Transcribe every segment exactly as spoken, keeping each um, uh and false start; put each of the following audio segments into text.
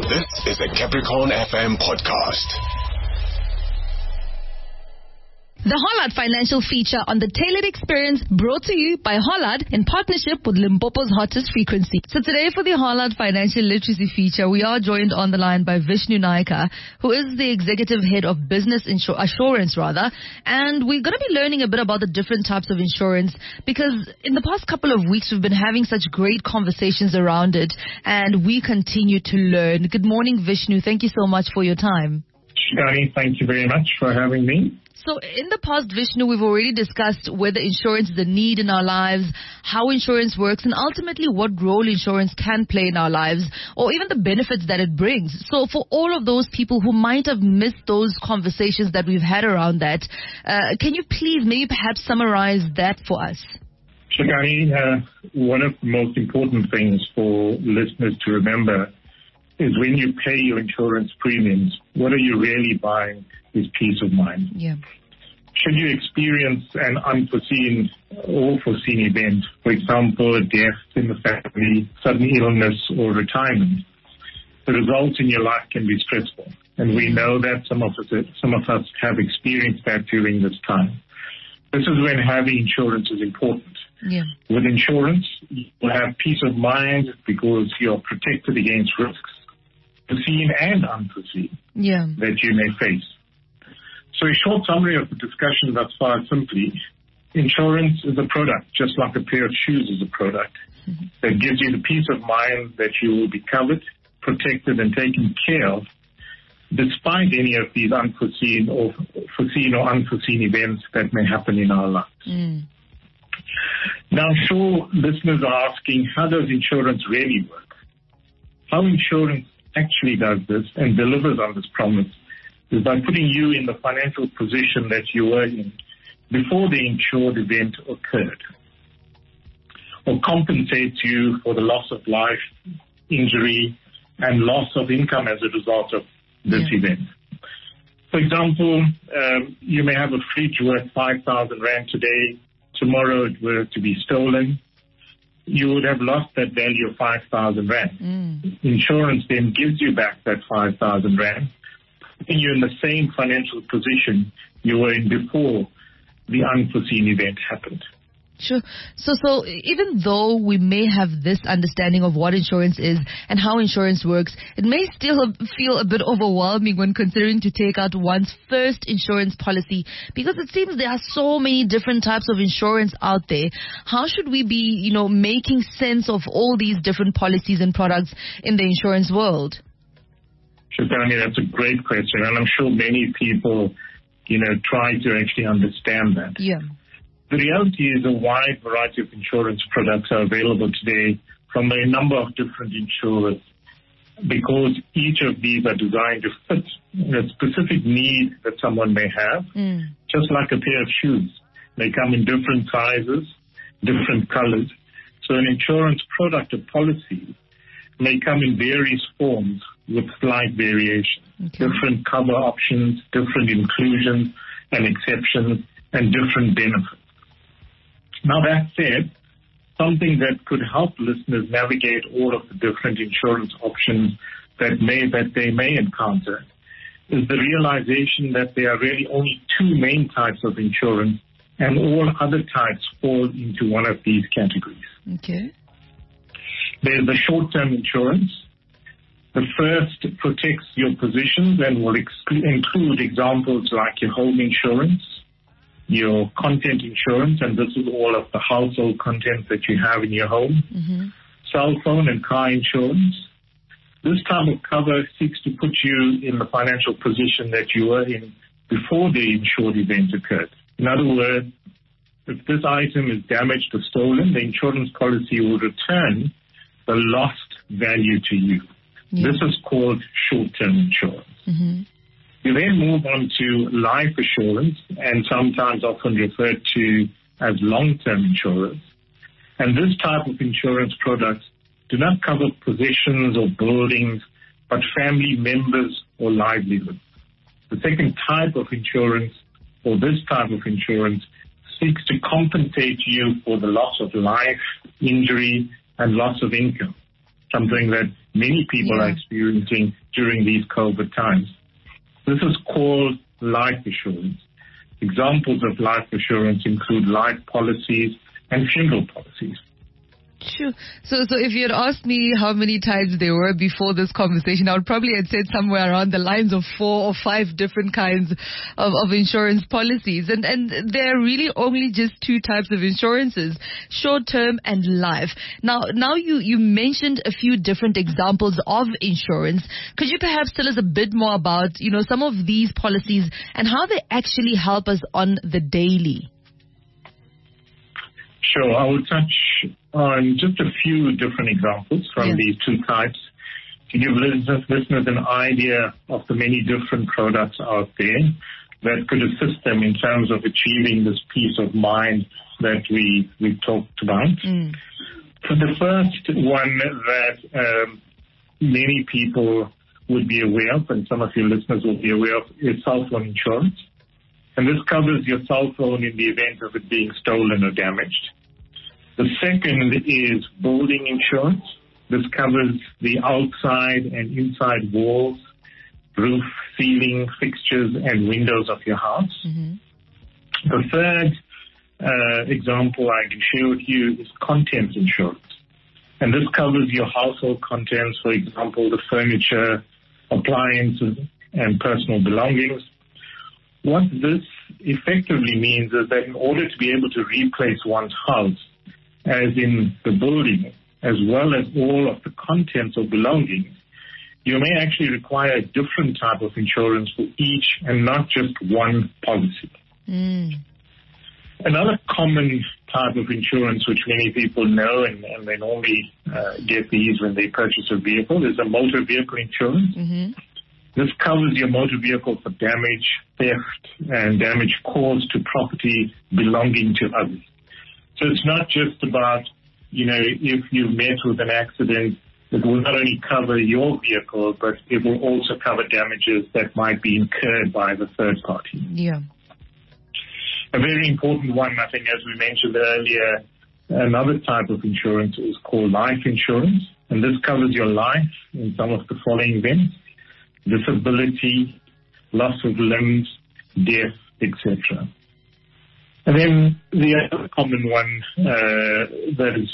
This is a Capricorn F M podcast. The Hollard Financial feature on the Tailored Experience, brought to you by Hollard in partnership with Limpopo's hottest frequency. So today for the Hollard Financial Literacy feature, we are joined on the line by Vishnu Naika, who is the Executive Head of Business Insur- Assurance, rather. And we're going to be learning a bit about the different types of insurance, because in the past couple of weeks, we've been having such great conversations around it, and we continue to learn. Good morning, Vishnu. Thank you so much for your time. Shani, thank you very much for having me. So in the past, Vishnu, we've already discussed whether insurance is a need in our lives, how insurance works, and ultimately what role insurance can play in our lives, or even the benefits that it brings. So for all of those people who might have missed those conversations that we've had around that, uh, can you please maybe perhaps summarize that for us? Shani, uh, one of the most important things for listeners to remember is when you pay your insurance premiums, what are you really buying is peace of mind. Yeah. Should you experience an unforeseen or foreseen event, for example, a death in the family, sudden illness or retirement, the results in your life can be stressful. And we know that some of us, some of us have experienced that during this time. This is when having insurance is important. Yeah. With insurance, you will have peace of mind because you're protected against risks, foreseen and unforeseen, yeah. that you may face. So a short summary of the discussion thus far is simply, insurance is a product, just like a pair of shoes is a product, mm-hmm. that gives you the peace of mind that you will be covered, protected and taken care of, despite any of these unforeseen or foreseen or unforeseen events that may happen in our lives. Mm. Now, I'm sure listeners are asking, how does insurance really work? How insurance actually does this and delivers on this promise is by putting you in the financial position that you were in before the insured event occurred, or compensates you for the loss of life, injury, and loss of income as a result of this yeah. event. For example, um, you may have a fridge worth five thousand rand today. Tomorrow it were to be stolen. You would have lost that value of five thousand rand. Mm. Insurance then gives you back that five thousand rand, putting you in the same financial position you were in before the unforeseen event happened. Sure. So, so even though we may have this understanding of what insurance is and how insurance works, it may still feel a bit overwhelming when considering to take out one's first insurance policy, because it seems there are so many different types of insurance out there. How should we be, you know, making sense of all these different policies and products in the insurance world? Shazani, that's a great question, and I'm sure many people, you know, try to actually understand that. Yeah. The reality is a wide variety of insurance products are available today from a number of different insurers, because each of these are designed to fit a specific need that someone may have, mm. just like a pair of shoes. They come in different sizes, different colors. So an insurance product or policy may come in various forms with slight variation, okay. different cover options, different inclusions and exceptions, and different benefits. Now, that said, something that could help listeners navigate all of the different insurance options that may that they may encounter is the realization that there are really only two main types of insurance, and all other types fall into one of these categories. Okay. There's the short-term insurance. The first protects your positions and will exclude, include examples like your home insurance, your content insurance, and this is all of the household content that you have in your home, mm-hmm. cell phone and car insurance. This type of cover seeks to put you in the financial position that you were in before the insured event occurred. In other words, if this item is damaged or stolen, the insurance policy will return the lost value to you. Yeah. This is called short-term insurance. Mm-hmm. You then move on to life assurance, and sometimes often referred to as long-term insurance. And this type of insurance products do not cover possessions or buildings, but family members or livelihoods. The second type of insurance, or this type of insurance, seeks to compensate you for the loss of life, injury, and loss of income. something that many people Yeah. are experiencing during these COVID times. This is called life assurance. Examples of life assurance include life policies and funeral policies. Sure. So, so if you had asked me how many times there were before this conversation, I would probably have said somewhere around the lines of four or five different kinds of, of insurance policies. And, and there are really only just two types of insurances, short-term and life. Now, now you, you mentioned a few different examples of insurance. Could you perhaps tell us a bit more about, you know, some of these policies and how they actually help us on the daily? Sure, I will touch on just a few different examples from Yeah. these two types to give listeners, listeners an idea of the many different products out there that could assist them in terms of achieving this peace of mind that we, we talked about. Mm. So the first one that um, many people would be aware of, and some of your listeners will be aware of, is cell phone insurance. And this covers your cell phone in the event of it being stolen or damaged. The second is building insurance. This covers the outside and inside walls, roof, ceiling, fixtures, and windows of your house. Mm-hmm. The third uh, example I can share with you is contents insurance. And this covers your household contents, for example, the furniture, appliances, and personal belongings. What this effectively means is that in order to be able to replace one's house, as in the building, as well as all of the contents or belongings, you may actually require a different type of insurance for each and not just one policy. Mm. Another common type of insurance which many people know and, and they normally uh, get these when they purchase a vehicle is a motor vehicle insurance. Mm-hmm. This covers your motor vehicle for damage, theft, and damage caused to property belonging to others. So it's not just about, you know, if you met with an accident, it will not only cover your vehicle, but it will also cover damages that might be incurred by the third party. Yeah. A very important one, I think, as we mentioned earlier, another type of insurance is called life insurance. And this covers your life in some of the following events: disability, loss of limbs, death, et cetera. And then the other common one uh, that is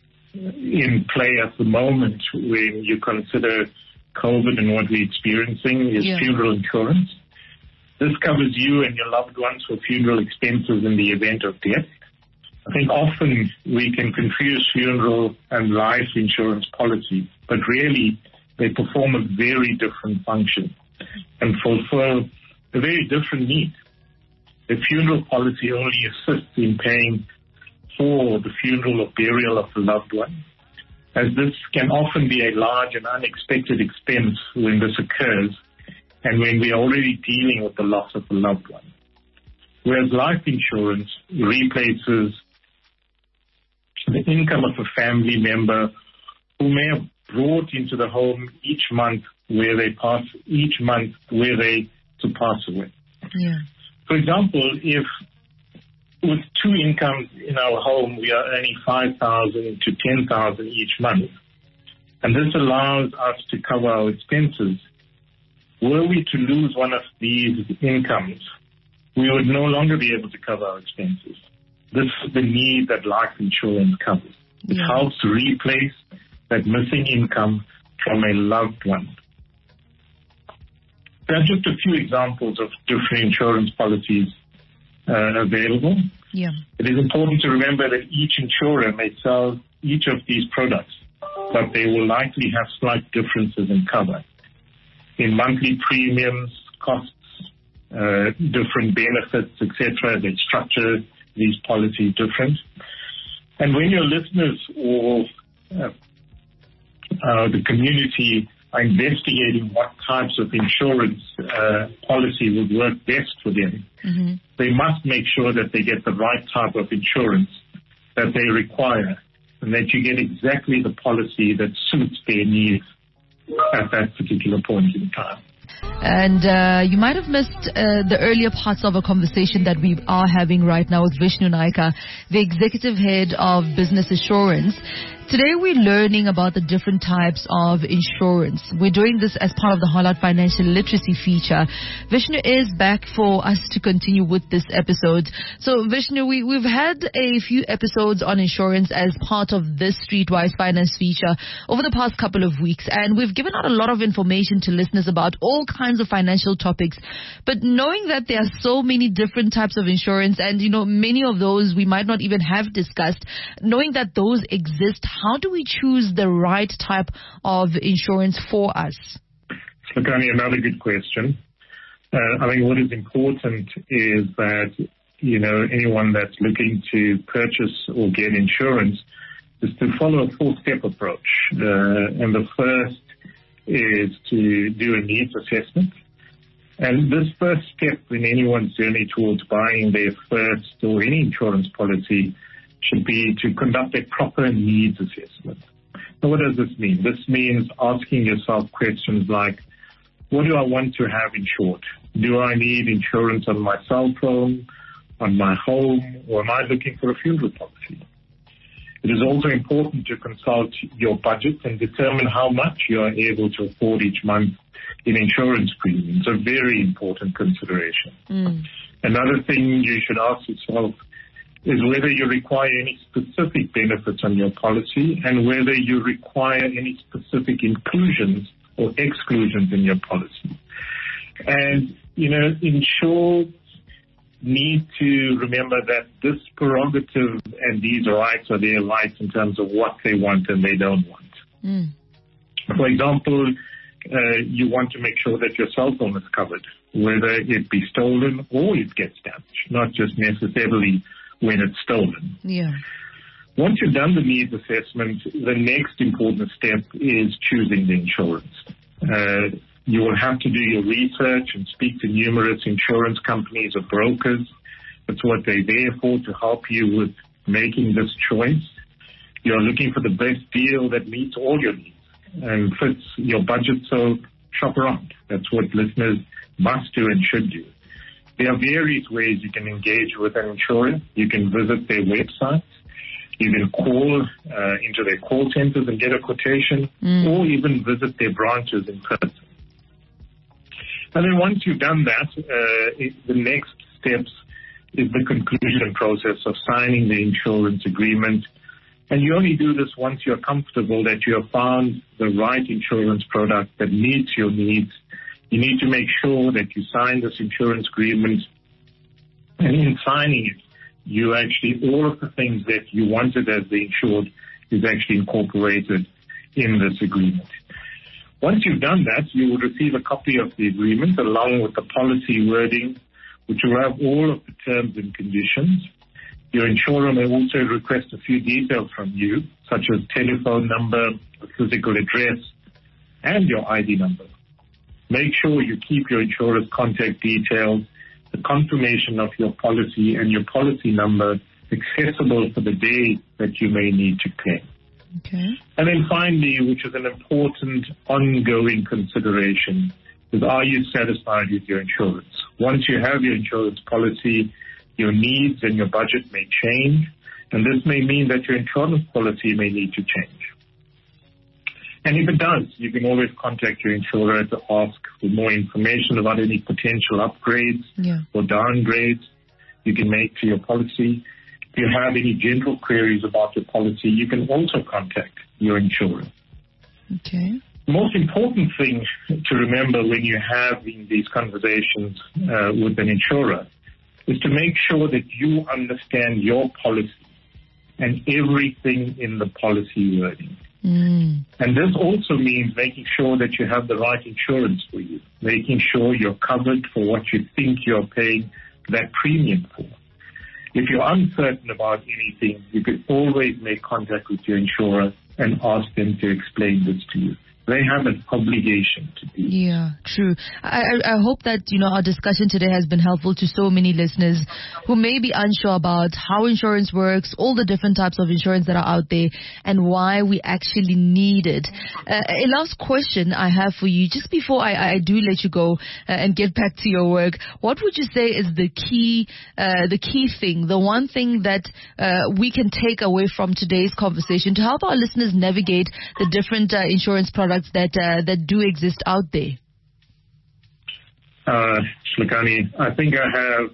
in play at the moment when you consider COVID and what we're experiencing is yeah. funeral insurance. This covers you and your loved ones for funeral expenses in the event of death. I think often we can confuse funeral and life insurance policy, but really they perform a very different function and fulfill a very different need. The funeral policy only assists in paying for the funeral or burial of a loved one, as this can often be a large and unexpected expense when this occurs and when we are already dealing with the loss of a loved one. Whereas life insurance replaces the income of a family member who may have brought into the home each month where they pass, each month where they to pass away. Yeah. For example, if with two incomes in our home, we are earning five thousand to ten thousand each month, and this allows us to cover our expenses. Were we to lose one of these incomes, we would no longer be able to cover our expenses. This is the need that life insurance covers. It Yeah. helps replace that missing income from a loved one. There are just a few examples of different insurance policies uh, available. Yeah. It is important to remember that each insurer may sell each of these products, but they will likely have slight differences in cover. In monthly premiums, costs, uh, different benefits, et cetera, they structure these policies different. And when your listeners or uh, uh, the community are investigating what types of insurance uh, policy would work best for them, Mm-hmm. they must make sure that they get the right type of insurance that they require and that you get exactly the policy that suits their needs at that particular point in time. And uh, you might have missed uh, the earlier parts of a conversation that we are having right now with Vishnu Naika, the Executive Head of Business Assurance. Today we're learning about the different types of insurance. We're doing this as part of the Hollard Financial Literacy feature. Vishnu is back for us to continue with this episode. So Vishnu, we, we've had a few episodes on insurance as part of this Streetwise Finance feature over the past couple of weeks, and we've given out a lot of information to listeners about all kinds of financial topics. But knowing that there are so many different types of insurance, and you know, many of those we might not even have discussed, knowing that those exist, how do we choose the right type of insurance for us? Look, only another good question. Uh, I think what is important is that, you know, anyone that's looking to purchase or get insurance is to follow a four-step approach. Uh, and the first is to do a needs assessment. And this first step in anyone's journey towards buying their first or any insurance policy should be to conduct a proper needs assessment. So what does this mean? This means asking yourself questions like, what do I want to have insured? Do I need insurance on my cell phone, on my home, or am I looking for a funeral policy? It is also important to consult your budget and determine how much you are able to afford each month in insurance premiums. A very important consideration. Mm. Another thing you should ask yourself is whether you require any specific benefits on your policy and whether you require any specific inclusions or exclusions in your policy. And, you know, insurers need to remember that this prerogative and these rights are their rights in terms of what they want and they don't want. Mm. For example, uh, you want to make sure that your cell phone is covered, whether it be stolen or it gets damaged, not just necessarily when it's stolen. Yeah. Once you've done the needs assessment, the next important step is choosing the insurance. Uh, you will have to do your research and speak to numerous insurance companies or brokers. That's what they're there for, to help you with making this choice. You're looking for the best deal that meets all your needs and fits your budget, so shop around. That's what listeners must do and should do. There are various ways you can engage with an insurer. You can visit their website. You can call uh, into their call centers and get a quotation, mm. or even visit their branches in person. And then once you've done that, uh, it, the next steps is the conclusion process of signing the insurance agreement. And you only do this once you're comfortable that you have found the right insurance product that meets your needs. You need to make sure that you sign this insurance agreement, and in signing it, you actually, all of the things that you wanted as the insured is actually incorporated in this agreement. Once you've done that, you will receive a copy of the agreement along with the policy wording, which will have all of the terms and conditions. Your insurer may also request a few details from you, such as telephone number, a physical address, and your I D number. Make sure you keep your insurer's contact details, the confirmation of your policy, and your policy number accessible for the day that you may need to claim. Okay. And then finally, which is an important ongoing consideration, is are you satisfied with your insurance? Once you have your insurance policy, your needs and your budget may change, and this may mean that your insurance policy may need to change. And if it does, you can always contact your insurer to ask for more information about any potential upgrades yeah. or downgrades you can make to your policy. If you have any general queries about your policy, you can also contact your insurer. Okay. The most important thing to remember when you're having these conversations uh, with an insurer is to make sure that you understand your policy and everything in the policy wording. Mm. And this also means making sure that you have the right insurance for you, making sure you're covered for what you think you're paying that premium for. If you're uncertain about anything, you can always make contact with your insurer and ask them to explain this to you. they have an obligation to do. Yeah, true. I, I, I hope that, you know, our discussion today has been helpful to so many listeners who may be unsure about how insurance works, all the different types of insurance that are out there, and why we actually need it. Uh, a last question I have for you, just before I, I do let you go uh, and get back to your work, what would you say is the key, uh, the key thing, the one thing that uh, we can take away from today's conversation to help our listeners navigate the different uh, insurance products that uh, that do exist out there? Uh, Shlekani, I think I have,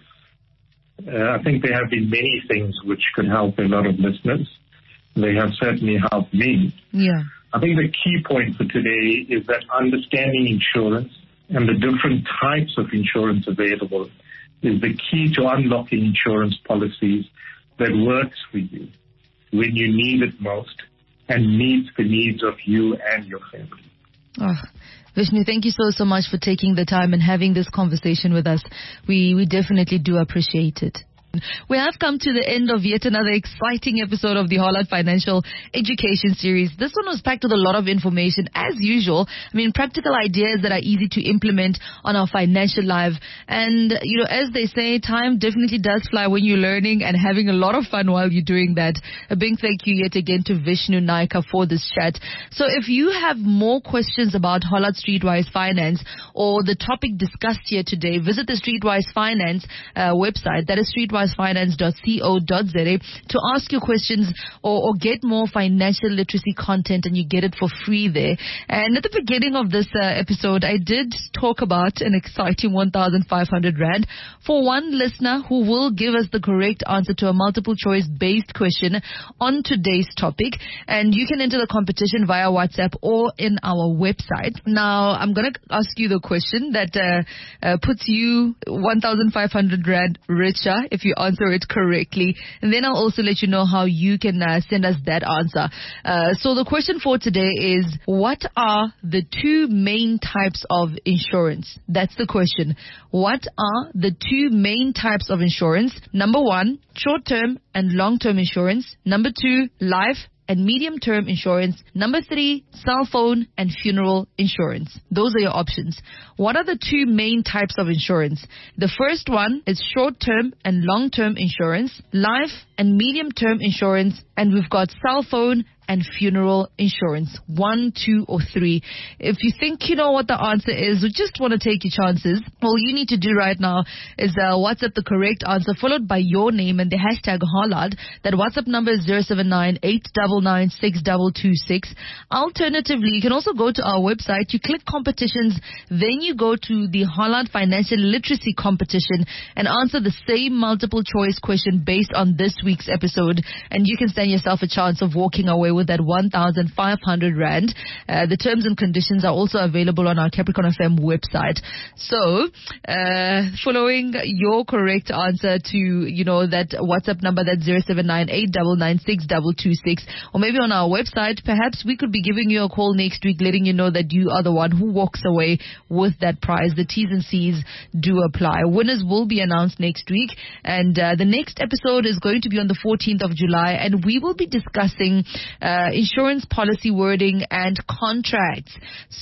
uh, I think there have been many things which could help a lot of listeners. They have certainly helped me. Yeah. I think the key point for today is that understanding insurance and the different types of insurance available is the key to unlocking insurance policies that works for you when you need it most and meets the needs of you and your family. Oh, Vishnu, thank you so, so much for taking the time and having this conversation with us. We, we definitely do appreciate it. We have come to the end of yet another exciting episode of the Hollard Financial Education Series. This one was packed with a lot of information, as usual. I mean, practical ideas that are easy to implement on our financial life. And, you know, as they say, time definitely does fly when you're learning and having a lot of fun while you're doing that. A big thank you yet again to Vishnu Naika for this chat. So if you have more questions about Hollard Streetwise Finance or the topic discussed here today, visit the Streetwise Finance uh, website. That is streetwise finance dot co dot za to ask your questions or, or get more financial literacy content, and you get it for free there. And at the beginning of this uh, episode, I did talk about an exciting one thousand five hundred rand for one listener who will give us the correct answer to a multiple choice based question on today's topic. And you can enter the competition via WhatsApp or in our website. Now, I'm going to ask you the question that uh, uh, puts you one thousand five hundred rand richer if you answer it correctly. And then I'll also let you know how you can uh, send us that answer. Uh, so the question for today is, what are the two main types of insurance? That's the question. What are the two main types of insurance? Number one, short-term and long-term insurance. Number two, life and medium-term insurance. Number three, cell phone and funeral insurance. Those are your options. What are the two main types of insurance? The first one is short-term and long-term insurance, life and medium-term insurance, and we've got cell phone and funeral insurance. One, two, or three. If you think you know what the answer is, or just want to take your chances, all you need to do right now is uh, WhatsApp the correct answer, followed by your name and the hashtag Hollard. That WhatsApp number is zero seven nine eight nine nine six two two six. Alternatively, you can also go to our website, you click competitions, then you go to the Hollard Financial Literacy Competition and answer the same multiple choice question based on this week's episode, and you can stand yourself a chance of walking away with that one thousand five hundred rand. Uh, the terms and conditions are also available on our Capricorn F M website. So, uh, following your correct answer to, you know, that WhatsApp number, that's zero seven nine eight nine nine six two two six, or maybe on our website, perhaps we could be giving you a call next week, letting you know that you are the one who walks away with that prize. The T's and C's do apply. Winners will be announced next week, and uh, the next episode is going to be on the fourteenth of July, and we will be discussing uh, insurance policy wording and contracts.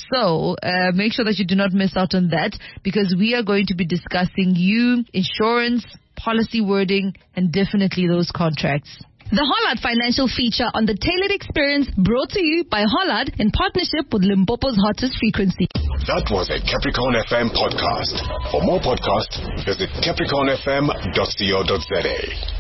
So uh, make sure that you do not miss out on that, because we are going to be discussing you, insurance, policy wording, and definitely those contracts. The Hollard Financial feature on the Tailored Experience, brought to you by Hollard in partnership with Limpopo's hottest frequency. That was a Capricorn F M podcast. For more podcasts, visit capricorn f m dot co dot za.